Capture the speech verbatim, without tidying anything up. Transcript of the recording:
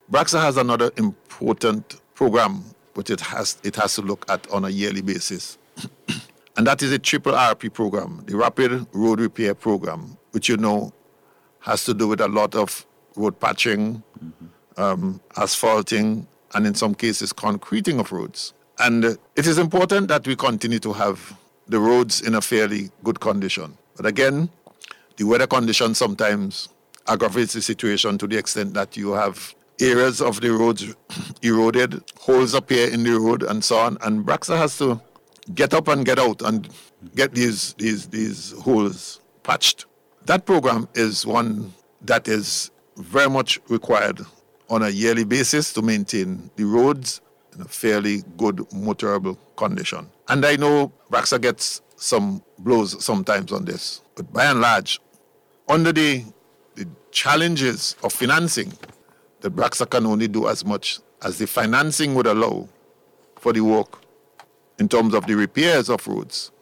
BRAXA has another important program which it has it has to look at on a yearly basis. And that is a triple R P program, the Rapid Road Repair Program, which you know has to do with a lot of road patching, mm-hmm. um, asphalting, and in some cases, concreting of roads. And uh, it is important that we continue to have the roads in a fairly good condition. But again, the weather conditions sometimes aggravates the situation to the extent that you have areas of the roads eroded, holes appear in the road, and so on. And BRAXA has to get up and get out and get these, these, these holes patched. That program is one that is very much required on a yearly basis to maintain the roads in a fairly good motorable condition. And I know BRAXA gets some blows sometimes on this, but by and large, under the, the challenges of financing, the BRAXA can only do as much as the financing would allow for the work in terms of the repairs of roads.